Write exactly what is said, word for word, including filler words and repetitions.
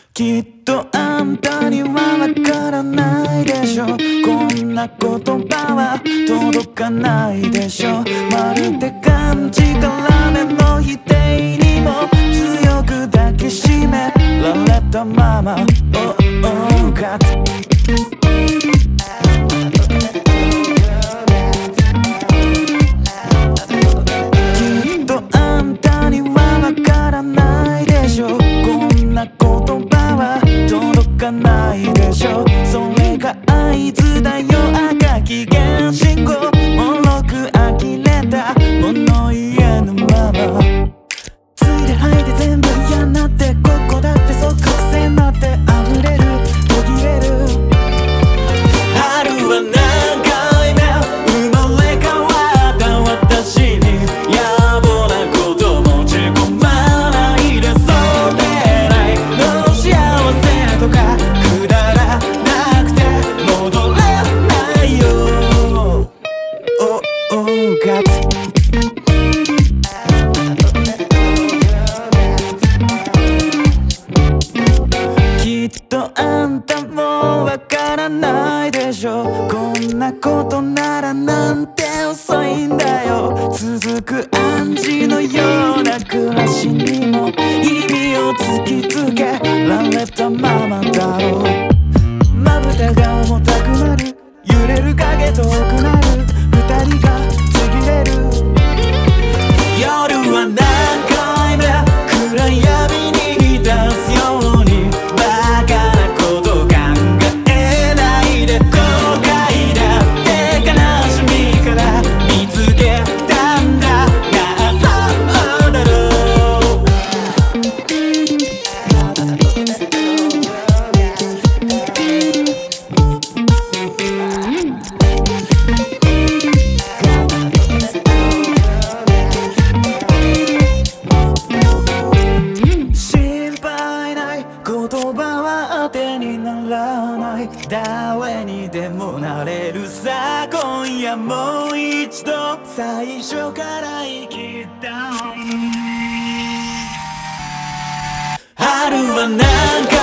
きっとあんたにはわからないでしょ。こんな言葉は届かないでしょ。まるで感じからめの否定にも強く抱きしめられたまま Oh, oh, Godきっとあんたにはわからないでしょ。こんな言葉は届かないでしょ。それが合図だよ。赤期限信号もろく呆れた物言えぬままついで吐いて全部嫌になってここだってそう癖になって溢れる途切れる春は何回目生まれ変わった私に野暮なこと持ち込まないでそれ以来の幸せとかくだらなくて戻れないよ Oh, oh, Godきっとあんたもわからないでしょ。こんなことならなんて遅いんだよ。続く暗示のような暮らしにも意味を突きつけられたままだろう。まぶたが重たくなる揺れる影遠くなる二人がちぎれる夜は何回目暗闇に出すようにバカなこと考えないで後悔だって悲しみから見つけたんだなあそうだろう心配ない言葉は当てにならない誰にでもなれるさ今夜もう一度最初から生きたい春は何か